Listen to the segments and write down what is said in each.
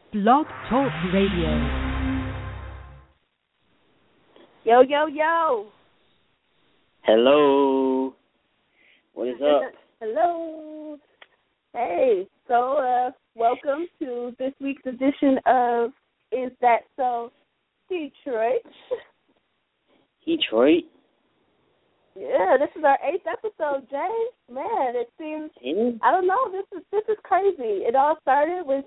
Blog Talk Radio. Yo, yo, yo. Hello. What is up? Hello. Hey, so welcome to this week's edition of Is That So Detroit? Detroit? Yeah, this is our 8th episode, Jay. Man, it seems, I don't know, this is crazy. It all started with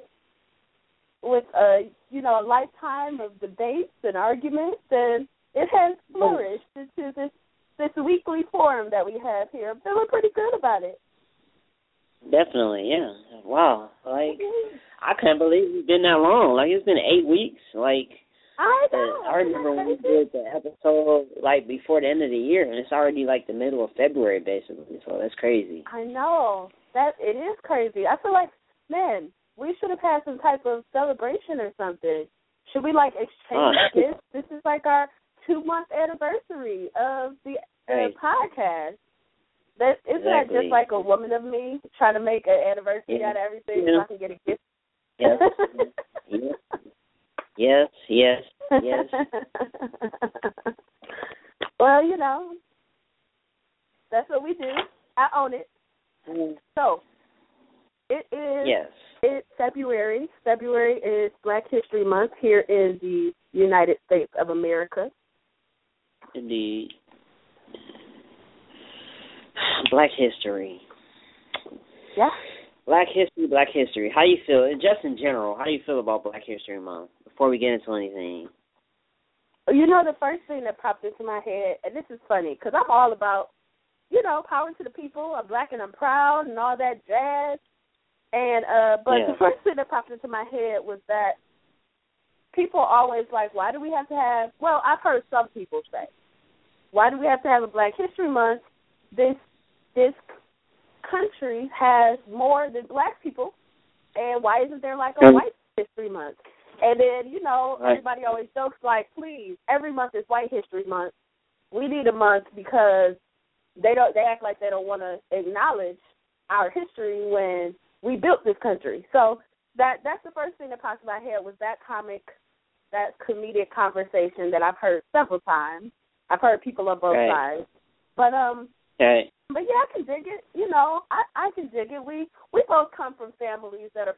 a lifetime of debates and arguments, and it has flourished into this weekly forum that we have here. I'm feeling pretty good about it. Definitely, yeah. Wow. I can't believe it's been that long. It's been 8 weeks. I know. I remember when we did the episode, before the end of the year, and it's already, the middle of February, basically, so that's crazy. I know. It is crazy. I feel like, man, we should have had some type of celebration or something. Should we, exchange gifts? This is, our 2-month anniversary of the podcast. Isn't that just like a woman of me trying to make an anniversary out of everything so I can get a gift? Yes. Yes. Well, that's what we do. I own it. So, it is. Yes. It's February. February is Black History Month here in the United States of America. Indeed. Black history. Yeah. Black history. How you feel, just in general, how do you feel about Black History Month before we get into anything? The first thing that popped into my head, and this is funny, because I'm all about, power to the people, I'm Black and I'm proud and all that jazz. And the first thing that popped into my head was that people always why do we have to have, I've heard some people say, why do we have to have a Black History Month? This country has more than Black people, and why isn't there a White History Month? And then, everybody always jokes please, every month is White History Month. We need a month because they act like they don't want to acknowledge our history when we built this country. So that's the first thing that popped in my head was that comedic conversation that I've heard several times. I've heard people on both sides. But But yeah, I can dig it. I can dig it. We both come from families that are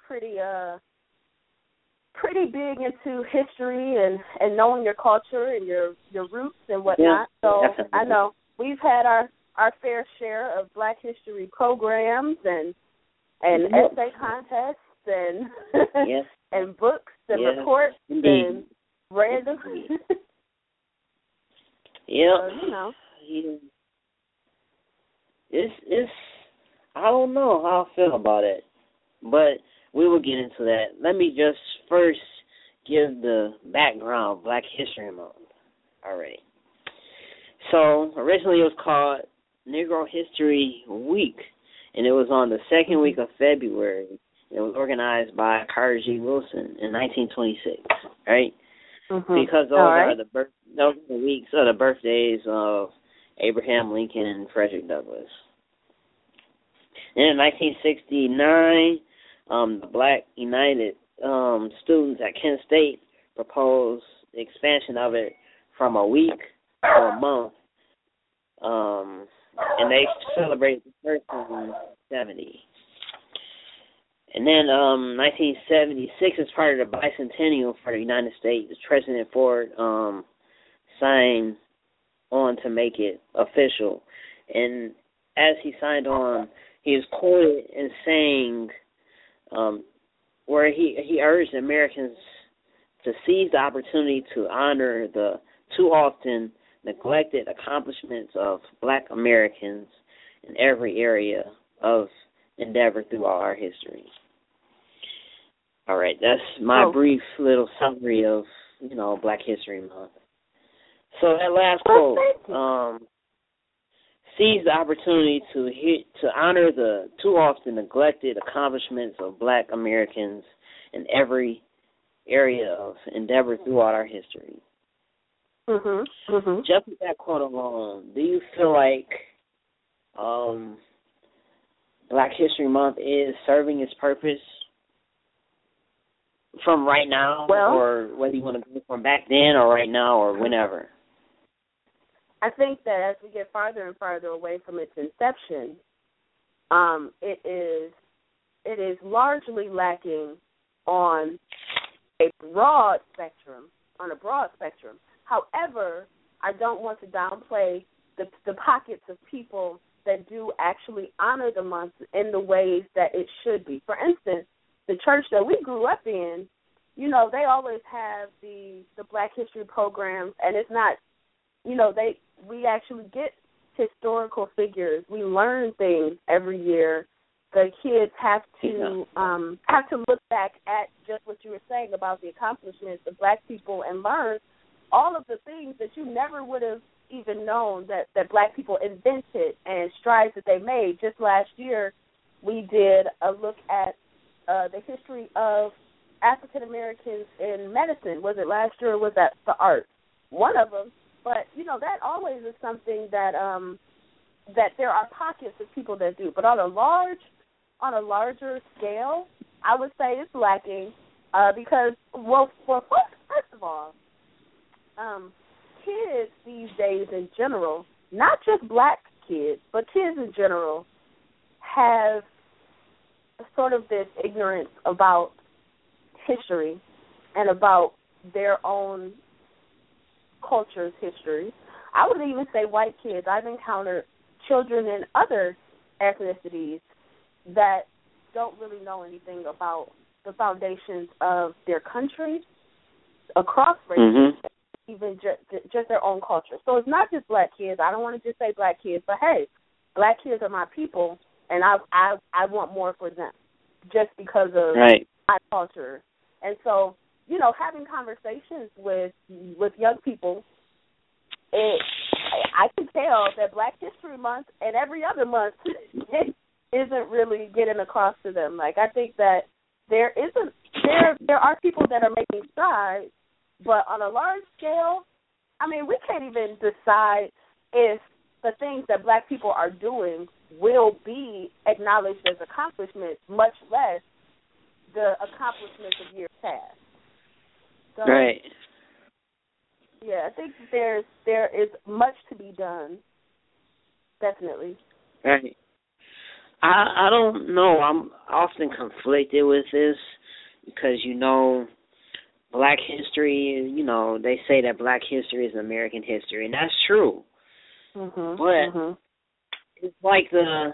pretty big into history and knowing your culture and your roots and whatnot. So definitely. I know we've had our fair share of Black history programs and essay contests and and books and reports and random. It's I don't know how I feel about it, but we will get into that. Let me just first give the background of Black History Month. All right. So originally it was called Negro History Week, and it was on the second week of February. It was organized by Carter G. Woodson in 1926. Right? Mm-hmm. Because those are the weeks of the birthdays of Abraham Lincoln and Frederick Douglass. And in 1969, the Black United students at Kent State proposed the expansion of it from a week to a month, and they celebrated the first one in 1970. And then 1976, as part of the bicentennial for the United States, President Ford signed on to make it official. And as he signed on, he was quoted in saying, where he urged Americans to seize the opportunity to honor the too often neglected accomplishments of Black Americans in every area of endeavor throughout our history. All right, that's my brief little summary of, Black History Month. So that last quote, seize the opportunity to honor the too often neglected accomplishments of Black Americans in every area of endeavor throughout our history. Just with that quote alone, do you feel like Black History Month is serving its purpose from right now, or whether you want to go from back then or right now or whenever? I think that as we get farther and farther away from its inception, it is largely lacking on a broad spectrum. However, I don't want to downplay the pockets of people that do actually honor the month in the ways that it should be. For instance, the church that we grew up in, you know, they always have the Black History programs, and it's not, you know, we actually get historical figures. We learn things every year. The kids have to look back at just what you were saying about the accomplishments of Black people and learn all of the things that you never would have even known that Black people invented and strides that they made. Just last year, we did a look at the history of African Americans in medicine. Was it last year or was that the arts? One of them. But, you know, that always is something that that there are pockets of people that do. But on a larger scale, I would say it's lacking because, first of all, kids these days in general, not just Black kids, but kids in general, have sort of this ignorance about history and about their own culture's history. I would even say white kids. I've encountered children in other ethnicities that don't really know anything about the foundations of their country across races, even just their own culture. So it's not just Black kids. I don't want to just say Black kids, but hey, Black kids are my people, and I want more for them just because of my culture. And so, you know, having conversations with young people, I can tell that Black History Month and every other month isn't really getting across to them. Like, I think that there are people that are making strides, but on a large scale, I mean, we can't even decide if the things that Black people are doing will be acknowledged as accomplishments, much less the accomplishments of years past. So, yeah, I think there is much to be done. Definitely. Right. I don't know. I'm often conflicted with this because, you know, Black history, you know, they say that Black history is American history, and that's true. But it's like the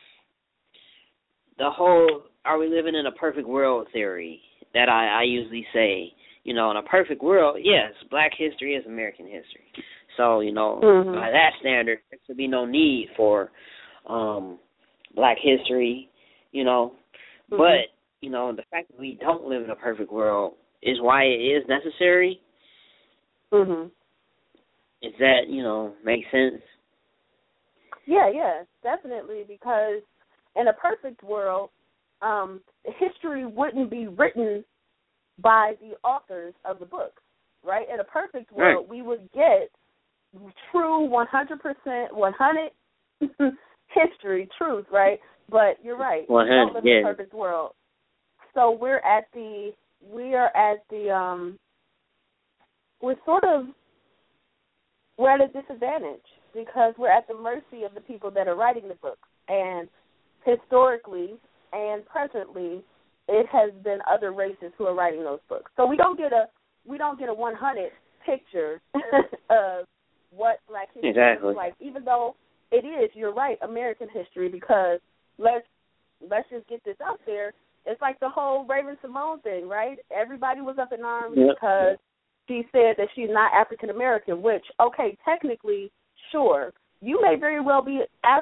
whole "are we living in a perfect world" theory that I usually say. You know, in a perfect world, yes, Black history is American history. So, you know, by that standard, there should be no need for Black history, you know. But, you know, the fact that we don't live in a perfect world is why it is necessary. Is that, you know, make sense? Yeah, definitely, because in a perfect world, history wouldn't be written by the authors of the books, right? In a perfect world, we would get true 100%, 100 history, truth, right? But you're right. We don't live in a perfect world. So we're at a disadvantage because we're at the mercy of the people that are writing the books. And historically and presently, it has been other races who are writing those books. So we don't get a 100 picture of what Black history is like, even though it is, you're right, American history, because let's just get this out there. It's like the whole Raven-Symoné thing, right? Everybody was up in arms because she said that she's not African American, which, okay, technically, sure, you may very well be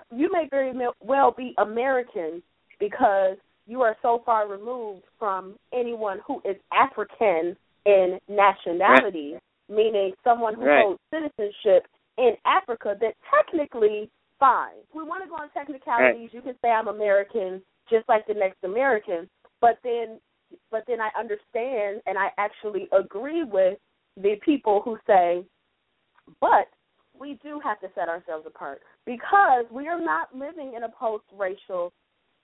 American because you are so far removed from anyone who is African in nationality, meaning someone who holds citizenship in Africa, that technically, fine. If we want to go on technicalities, you can say I'm American just like the next American, but then I understand and I actually agree with the people who say, but we do have to set ourselves apart because we are not living in a post-racial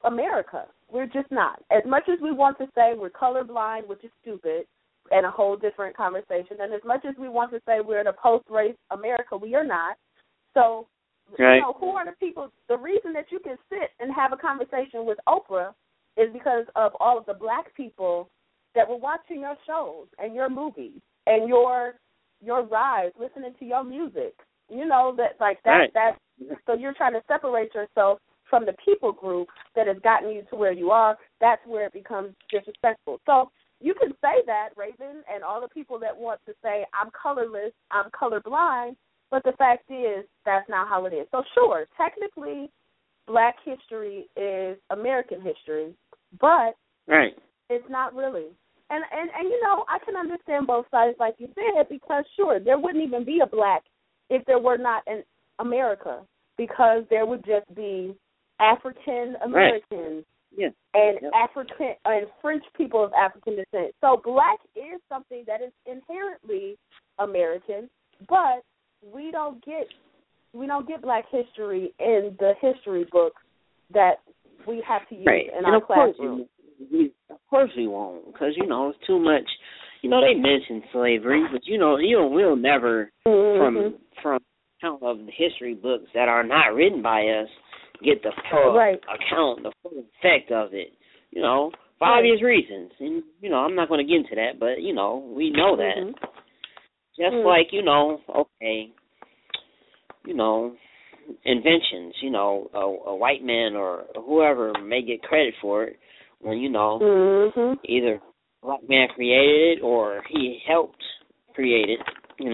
America. We're just not. As much as we want to say we're colorblind, which is stupid, and a whole different conversation, and as much as we want to say we're in a post-race America, we are not. So, right. Who are the people? The reason that you can sit and have a conversation with Oprah is because of all of the black people that were watching your shows and your movies and your rides, listening to your music. That's so you're trying to separate yourself from the people group that has gotten you to where you are. That's where it becomes disrespectful. So you can say that, Raven, and all the people that want to say, I'm colorless, I'm colorblind, but the fact is that's not how it is. So sure, technically black history is American history, but right. It's not really. And I can understand both sides, like you said, because sure, there wouldn't even be a black if there were not an America, because there would just be African Americans and African and French people of African descent. So black is something that is inherently American, but we don't get black history in the history books that we have to use in our classroom. Of course we won't, because it's too much. They mention slavery, but we'll never from account of the history books that are not written by us get the full account, the full effect of it. For obvious reasons, and I'm not going to get into that, but we know that. Just like inventions. A white man or whoever may get credit for it when either a black man created it or he helped create it.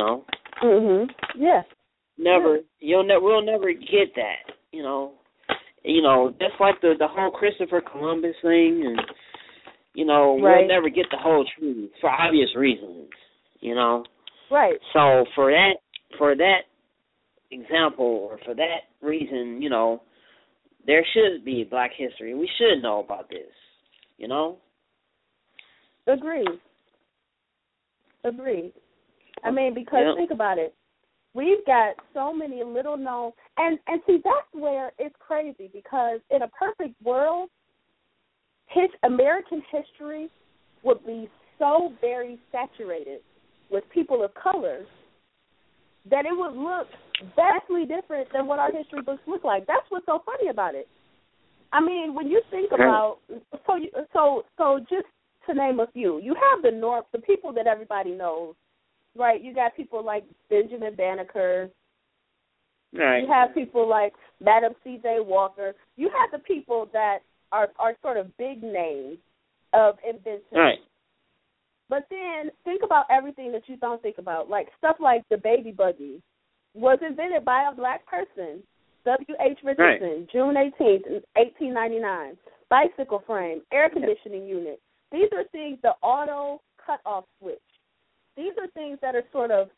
Yeah. We'll never get that. Just like the whole Christopher Columbus thing, and we'll never get the whole truth for obvious reasons. Right. So for that example, or for that reason, there should be Black history. We should know about this. Agreed. I mean, because think about it. We've got so many little known, and see, that's where it's crazy, because in a perfect world, American history would be so very saturated with people of color that it would look vastly different than what our history books look like. That's what's so funny about it. I mean, when you think about, so just to name a few, you have the people that everybody knows, right? You got people like Benjamin Banneker. Right. You have people like Madam C.J. Walker. You have the people that are sort of big names of invention. Right. But then think about everything that you don't think about, like stuff like the baby buggy was invented by a black person, W.H. Richardson, June 18th, 1899. Bicycle frame, air conditioning unit. These are things, the auto cutoff switch. These are things that are sort of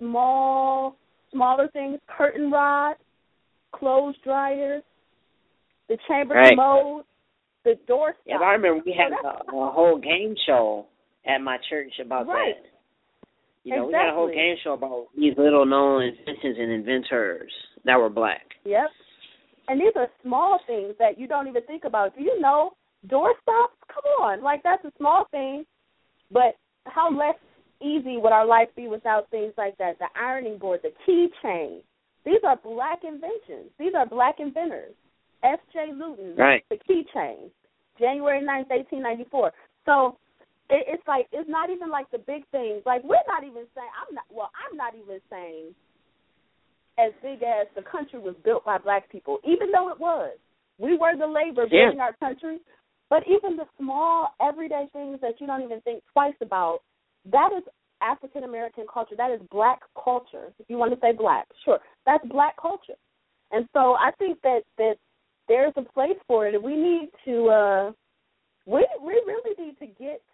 smaller things, curtain rod, clothes dryers, the chamber commode, the door stop. Yeah, I remember we had a whole game show at my church about that. We had a whole game show about these little known inventions and inventors that were black. Yep. And these are small things that you don't even think about. Do you know door stops? Come on. Like, that's a small thing, but how less easy would our life be without things like that? The ironing board, the keychain. These are black inventions. These are black inventors. F.J. Luton, the keychain, January 9th, 1894. So it's like, it's not even like the big things. Like, we're not even saying, I'm not even saying as big as the country was built by black people, even though it was. We were the labor building our country. But even the small, everyday things that you don't even think twice about, that is African-American culture. That is black culture. If you want to say black, sure. That's black culture. And so I think that there's a place for it. And we need to, we really need to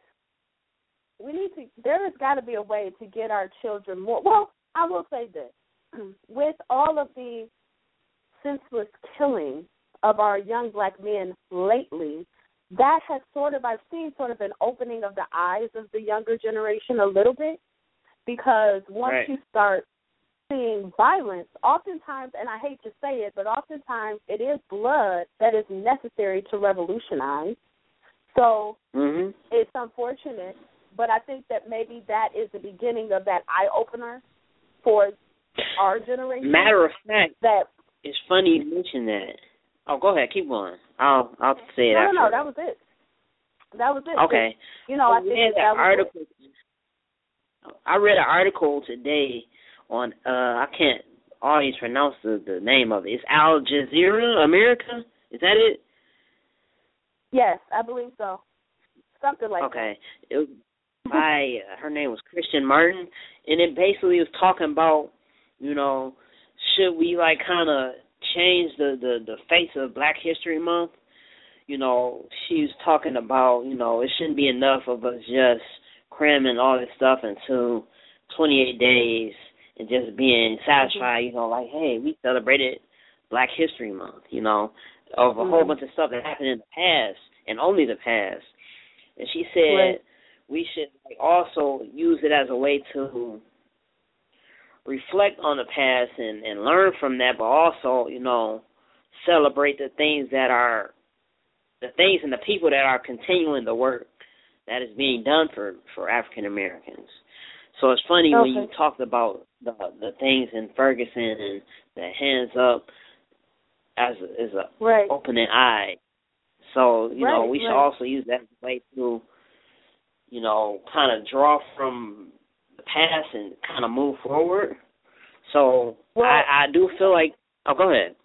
there has got to be a way to get our children more. Well, I will say this. With all of the senseless killing of our young black men lately, that has I've seen an opening of the eyes of the younger generation a little bit, because once you start seeing violence, oftentimes, and I hate to say it, but oftentimes it is blood that is necessary to revolutionize. So it's unfortunate, but I think that maybe that is the beginning of that eye-opener for our generation. Matter of fact, that it's funny you mention that. Oh, go ahead. Keep going. I'll say it after. No, that was it. That was it. Okay. You know, I think that was it. I read an article today on, I can't always pronounce the name of it. It's Al Jazeera America? Is that it? Yes, I believe so. Something like that. Okay. It was by, her name was Christian Martin, and it basically was talking about, you know, should we, like, kind of change the face of Black History Month? You know, she was talking about, you know, it shouldn't be enough of us just cramming all this stuff into 28 days and just being satisfied, you know, like, hey, we celebrated Black History Month, you know, of a whole bunch of stuff that happened in the past and only the past. And she said we should also use it as a way to reflect on the past and learn from that, but also, you know, celebrate the things that are, the things and the people that are continuing the work that is being done for African Americans. So it's funny when you talked about the things in Ferguson and the hands up as a opening eye. So, you know, we should also use that as a way to, you know, kind of draw from the past and kind of move forward. So I do feel like, go ahead.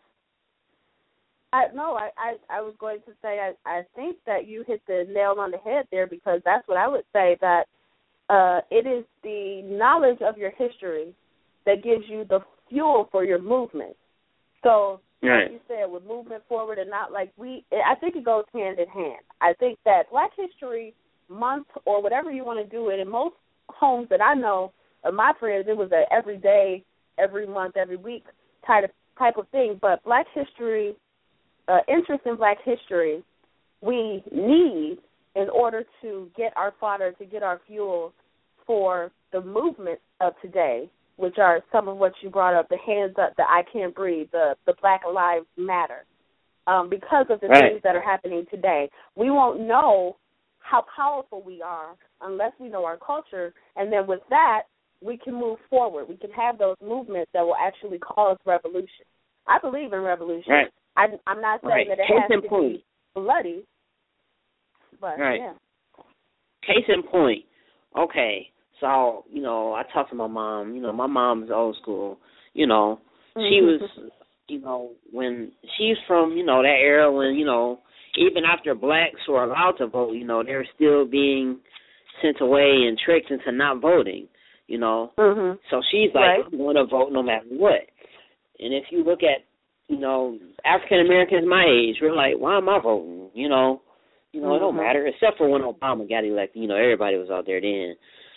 I was going to say I think that you hit the nail on the head there, because that's what I would say, that it is the knowledge of your history that gives you the fuel for your movement. So, like you said, with movement forward and not like I think it goes hand in hand. I think that Black History Month, or whatever you want to do it, in most homes that I know of my friends, it was a every day, every month, every week type of thing. But Black History, interest in Black history, we need in order to get our fodder, to get our fuel for the movement of today, which are some of what you brought up, the hands up, the I Can't Breathe, the Black Lives Matter. Because of the things that are happening today, we won't know how powerful we are unless we know our culture, and then with that, we can move forward. We can have those movements that will actually cause revolution. I believe in revolution. I'm not saying that it has to be bloody, but yeah. Case in point. Okay, so, you know, I talked to my mom. You know, my mom's old school. You know, she was, you know, when she's from, you know, that era when, you know, even after blacks were allowed to vote, you know, they were still being sent away and tricked into not voting, you know. So she's like, I'm going to vote no matter what. And if you look at, you know, African Americans my age, we're like, why am I voting? You know, it don't matter, except for when Obama got elected. You know, everybody was out there then.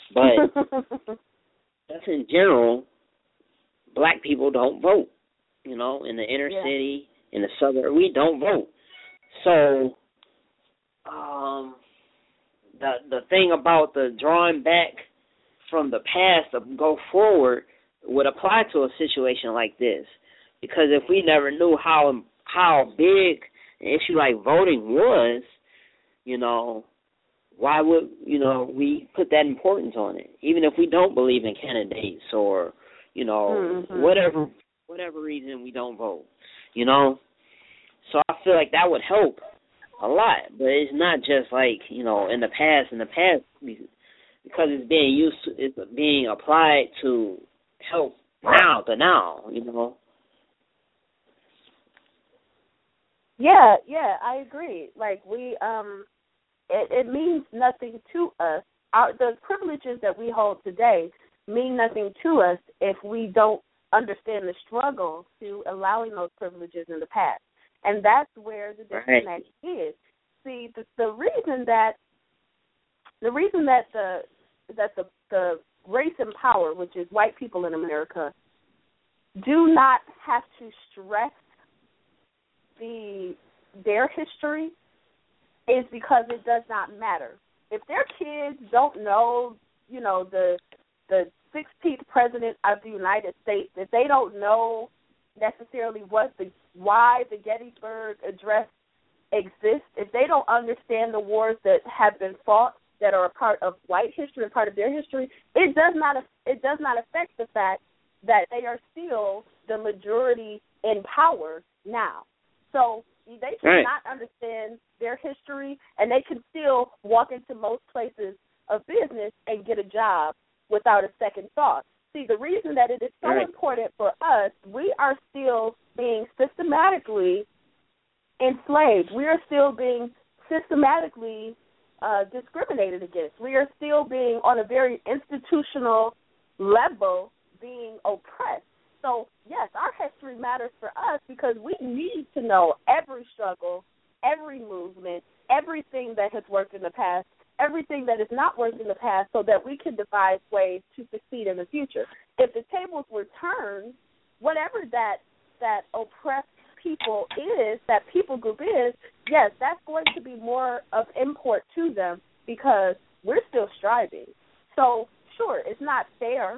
But that's in general, Black people don't vote. You know, in the inner city, in the suburb, we don't vote. So, the thing about the drawing back from the past to go forward would apply to a situation like this. Because if we never knew how big an issue like voting was, you know, why would, you know, we put that importance on it? Even if we don't believe in candidates or, you know, whatever reason we don't vote, you know. So I feel like that would help a lot. But it's not just like, you know, in the past, because it's being applied to help now, you know. Yeah, I agree. Like it means nothing to us. The privileges that we hold today mean nothing to us if we don't understand the struggle to allowing those privileges in the past. And that's where the disconnect is. See, the reason that the race and power, which is white people in America, do not have to stress their history is because it does not matter. If their kids don't know, you know, the 16th president of the United States, if they don't know necessarily why the Gettysburg Address exists, if they don't understand the wars that have been fought that are a part of white history and part of their history, it does not affect the fact that they are still the majority in power now. So they cannot understand their history, and they can still walk into most places of business and get a job without a second thought. See, the reason that it is so important for us, we are still being systematically enslaved. We are still being systematically discriminated against. We are still being, on a very institutional level, being oppressed. So, yes, our history matters for us because we need to know every struggle, every movement, everything that has worked in the past, everything that has not worked in the past, so that we can devise ways to succeed in the future. If the tables were turned, whatever that oppressed people is, that people group is, yes, that's going to be more of import to them because we're still striving. So, sure, it's not fair.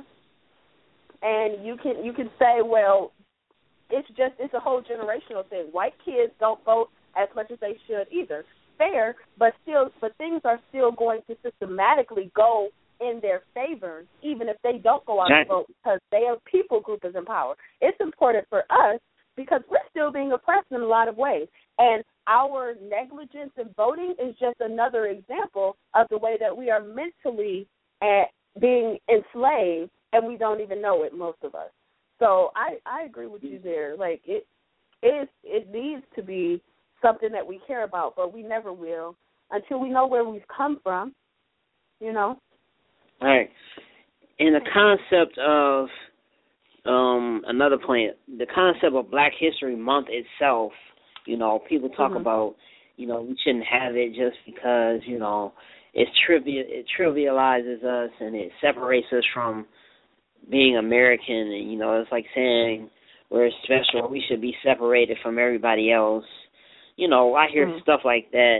And you can say, well, it's a whole generational thing. White kids don't vote as much as they should either. Fair, but things are still going to systematically go in their favor, even if they don't go out and vote because their people group is in power. It's important for us because we're still being oppressed in a lot of ways. And our negligence in voting is just another example of the way that we are mentally being enslaved, and we don't even know it, most of us. So I agree with you there. Like, it needs to be something that we care about, but we never will until we know where we've come from, you know? Right. And the concept of another point, the concept of Black History Month itself, you know, people talk about, you know, we shouldn't have it just because, you know, it trivializes us and it separates us from being American, and, you know, it's like saying we're special, we should be separated from everybody else. You know, I hear stuff like that.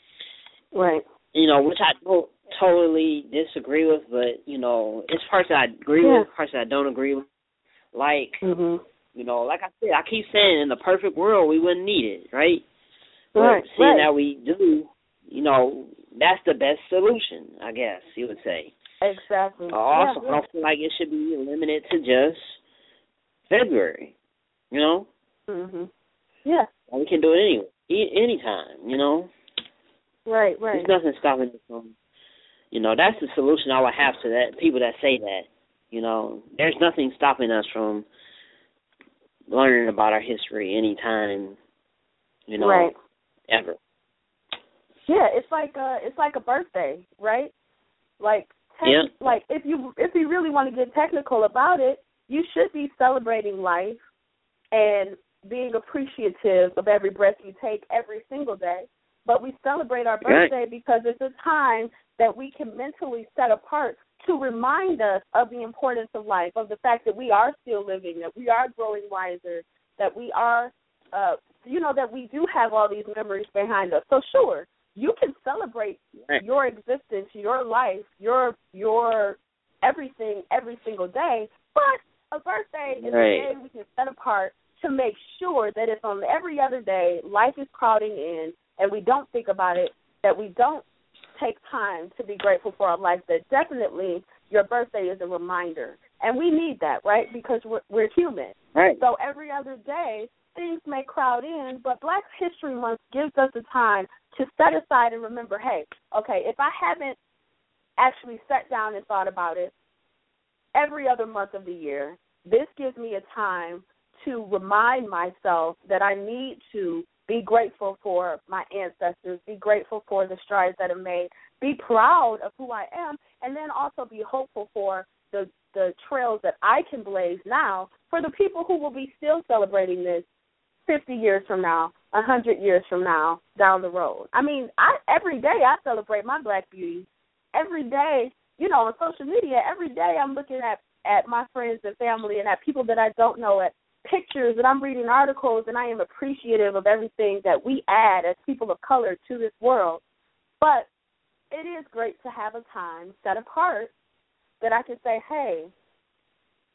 Right. You know, which I don't totally disagree with, but, you know, it's parts that I agree with, parts that I don't agree with. Like, you know, like I said, I keep saying in the perfect world we wouldn't need it, right? But seeing that we do, you know, that's the best solution, I guess you would say. Exactly. Also, I don't feel like it should be limited to just February, you know? Yeah. We can do it anytime, you know? Right. There's nothing stopping us from, you know, that's the solution I would have to that, people that say that, you know. There's nothing stopping us from learning about our history anytime, you know, ever. Yeah, it's like a birthday, right? Like, like if you really want to get technical about it, you should be celebrating life and being appreciative of every breath you take every single day. But we celebrate our birthday because it's a time that we can mentally set apart to remind us of the importance of life, of the fact that we are still living, that we are growing wiser, that we are, you know, that we do have all these memories behind us. So sure, you can celebrate your existence, your life, your everything every single day, but a birthday is a day we can set apart to make sure that if on every other day life is crowding in and we don't think about it, that we don't take time to be grateful for our life, that definitely your birthday is a reminder. And we need that, right, because we're human. Right. So every other day things may crowd in, but Black History Month gives us the time to set aside and remember, hey, okay, if I haven't actually sat down and thought about it, every other month of the year, this gives me a time to remind myself that I need to be grateful for my ancestors, be grateful for the strides that are made, be proud of who I am, and then also be hopeful for the trails that I can blaze now for the people who will be still celebrating this 50 years from now, 100 years from now, down the road. I mean, every day I celebrate my Black beauty. Every day, you know, on social media, every day I'm looking at my friends and family and at people that I don't know, at pictures, and I'm reading articles, and I am appreciative of everything that we add as people of color to this world. But it is great to have a time set apart that I can say, hey,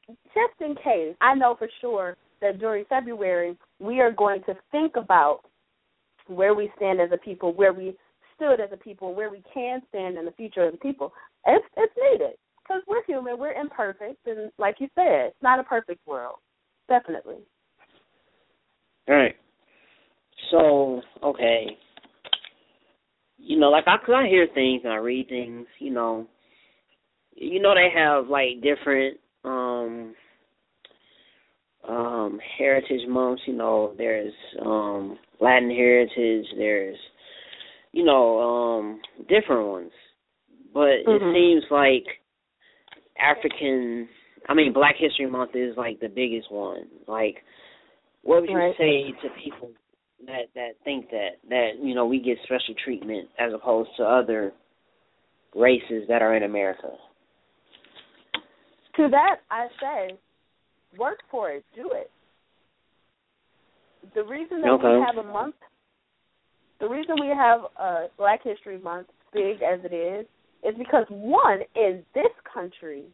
just in case, I know for sure that during February we are going to think about where we stand as a people, where we stood as a people, where we can stand in the future as a people. It's needed because we're human, we're imperfect, and like you said, it's not a perfect world, definitely. All right. So, okay. You know, like, cause I hear things and I read things, you know, they have, like, different heritage months. You know, there's Latin heritage, there's, you know, different ones. But it seems like Black History Month is, like, the biggest one. Like, what would you say to people that think that you know, we get special treatment as opposed to other races that are in America? To that, I say, work for it, do it. The reason that we have a month, the reason we have Black History Month, big as it is because, one, in this country,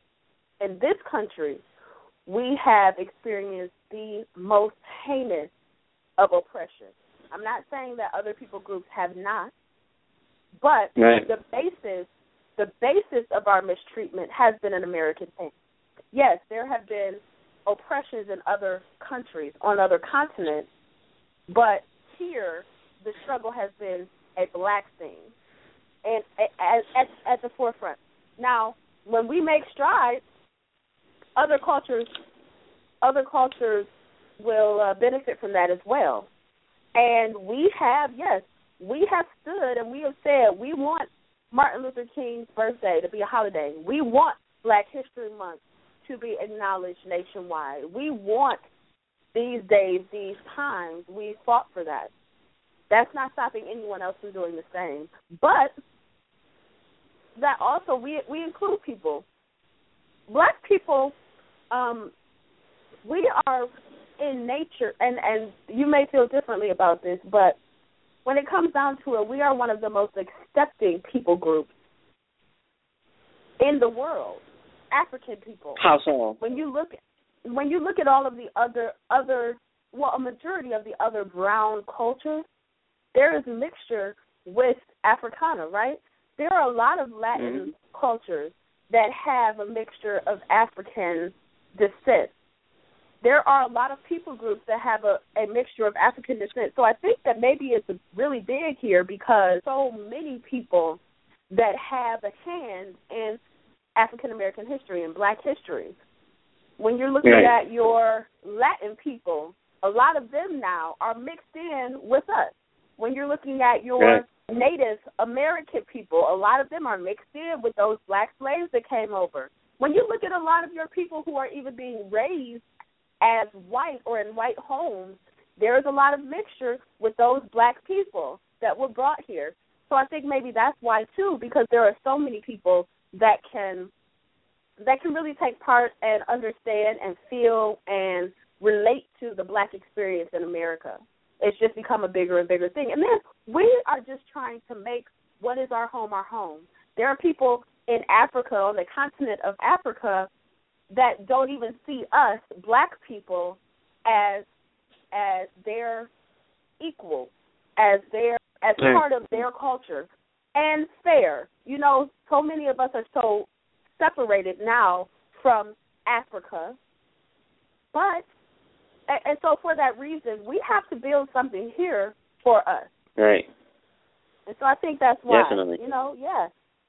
we have experienced the most heinous of oppression. I'm not saying that other people groups have not, but the basis of our mistreatment has been an American thing. Yes, there have been oppressions in other countries, on other continents, but here the struggle has been a Black thing and at the forefront. Now, when we make strides, other cultures will benefit from that as well. And we have stood and we have said we want Martin Luther King's birthday to be a holiday. We want Black History Month to be acknowledged nationwide. We want these days, these times. We fought for that. That's not stopping anyone else from doing the same. But that also, we include people. Black people, we are in nature, and you may feel differently about this, but when it comes down to it, we are one of the most accepting people groups in the world. African people. How so? When you look at all of the other, a majority of the other brown cultures, there is a mixture with Africana, right? There are a lot of Latin cultures that have a mixture of African descent. There are a lot of people groups that have a mixture of African descent. So I think that maybe it's really big here because so many people that have a hand in African American history and Black history. When you're looking at your Latin people, a lot of them now are mixed in with us. When you're looking at your Native American people, a lot of them are mixed in with those Black slaves that came over. When you look at a lot of your people who are even being raised as white or in white homes, there is a lot of mixture with those Black people that were brought here. So I think maybe that's why, too, because there are so many people that can really take part and understand and feel and relate to the Black experience in America. It's just become a bigger and bigger thing. And then we are just trying to make what is our home our home. There are people in Africa, on the continent of Africa, that don't even see us, Black people, as their equal, as part of their culture. And fair. You know, so many of us are so separated now from Africa. But, and so for that reason, we have to build something here for us. Right. And so I think that's why. Definitely. You know, yeah.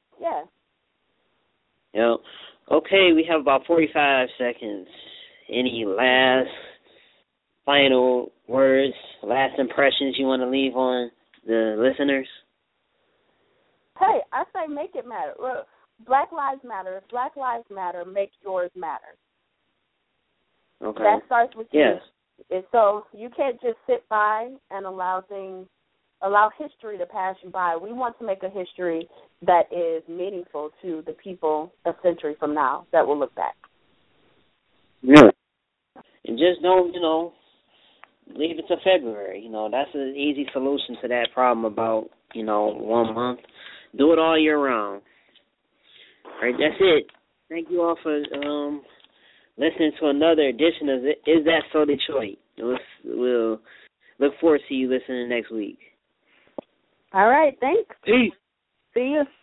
Yep. Okay, we have about 45 seconds. Any last final words, last impressions you want to leave on the listeners? Hey, I say make it matter. Look, Black Lives Matter. If Black Lives Matter, make yours matter. Okay. That starts with you. Yes. And so you can't just sit by and allow history to pass you by. We want to make a history that is meaningful to the people a century from now that will look back. Yeah. And just don't, leave it to February. That's an easy solution to that problem about, 1 month. Do it all year round. All right, that's it. Thank you all for listening to another edition of Is That So Detroit. We'll look forward to you listening next week. All right, thanks. Peace. See you.